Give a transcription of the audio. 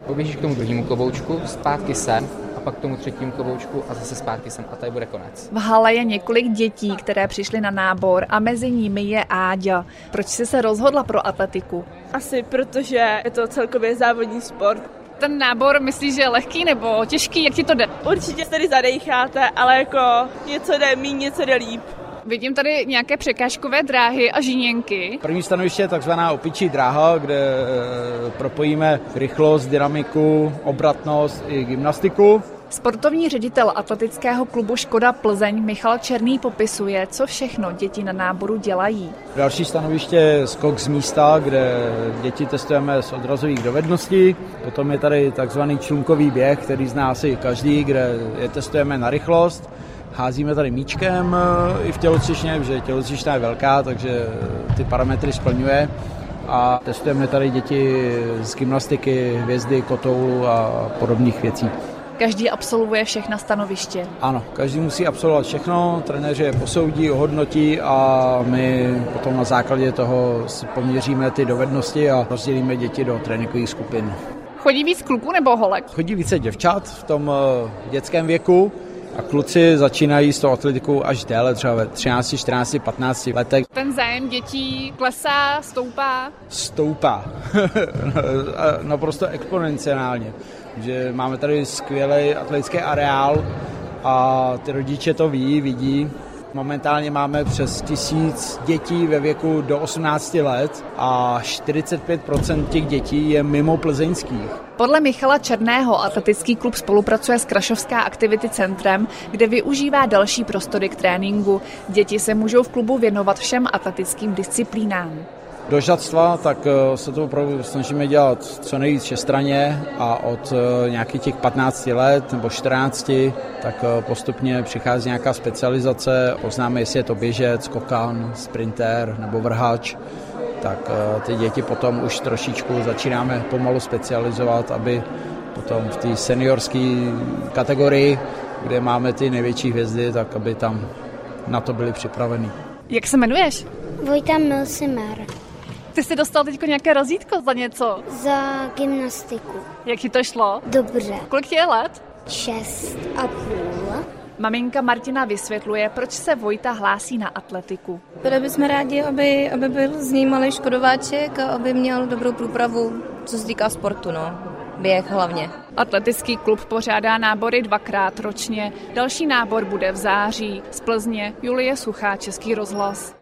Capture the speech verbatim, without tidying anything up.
Poběžíš k tomu druhému kloboučku, zpátky sem a pak k tomu třetímu kloboučku a zase zpátky sem a tady bude konec. V hale je několik dětí, které přišly na nábor a mezi nimi je Áďa. Proč jsi se rozhodla pro atletiku? Asi protože je to celkově závodní sport. Ten nábor myslíš, že je lehký nebo těžký? Jak ti to jde? Určitě se tady zadejcháte, ale jako něco jde míň, něco jde líp. Vidím tady nějaké překážkové dráhy a žíněnky. První stanoviště je takzvaná opičí dráha, kde propojíme rychlost, dynamiku, obratnost i gymnastiku. Sportovní ředitel atletického klubu Škoda Plzeň Michal Černý popisuje, co všechno děti na náboru dělají. Další stanoviště je skok z místa, kde děti testujeme z odrazových dovedností. Potom je tady takzvaný člunkový běh, který zná asi každý, kde je testujeme na rychlost. Házíme tady míčkem i v tělocvičně, protože tělocvična je velká, takže ty parametry splňuje. A testujeme tady děti z gymnastiky, hvězdy, kotoulu a podobných věcí. Každý absolvuje všechna stanoviště. Ano, každý musí absolvovat všechno, trenéři je posoudí, ohodnotí a my potom na základě toho poměříme ty dovednosti a rozdělíme děti do tréninkových skupin. Chodí víc kluků nebo holek? Chodí více děvčat v tom dětském věku a kluci začínají s tou atletikou až déle, třeba ve třinácti, čtrnácti, patnácti letech. Ten zájem dětí klesá, stoupá? Stoupá. Naprosto exponenciálně. Že máme tady skvělý atletický areál a ty rodiče to ví, vidí. Momentálně máme přes tisíc dětí ve věku do osmnácti let a čtyřicet pět procent těch dětí je mimo plzeňských. Podle Michala Černého atletický klub spolupracuje s Krašovská Activity Centrem, kde využívá další prostory k tréninku. Děti se můžou v klubu věnovat všem atletickým disciplínám. Do žadstva tak se to opravdu snažíme dělat co nejvíc všestranně a od nějakých těch patnácti let nebo čtrnácti tak postupně přichází nějaká specializace. Poznáme, jestli je to běžec, skokan, sprinter nebo vrhač. Tak ty děti potom už trošičku začínáme pomalu specializovat, aby potom v té seniorské kategorii, kde máme ty největší hvězdy, tak aby tam na to byli připraveni. Jak se jmenuješ? Vojta Milsimer. Ty jsi dostal teď nějaké razítko za něco? Za gymnastiku. Jak ti to šlo? Dobře. Kolik ti je let? Šest a půl. Maminka Martina vysvětluje, proč se Vojta hlásí na atletiku. Byli bychom rádi, aby, aby byl z něj malý škodováček a aby měl dobrou průpravu, co se týká sportu, no. Běh hlavně. Atletický klub pořádá nábory dvakrát ročně. Další nábor bude v září. Z Plzně Julie Suchá, Český rozhlas.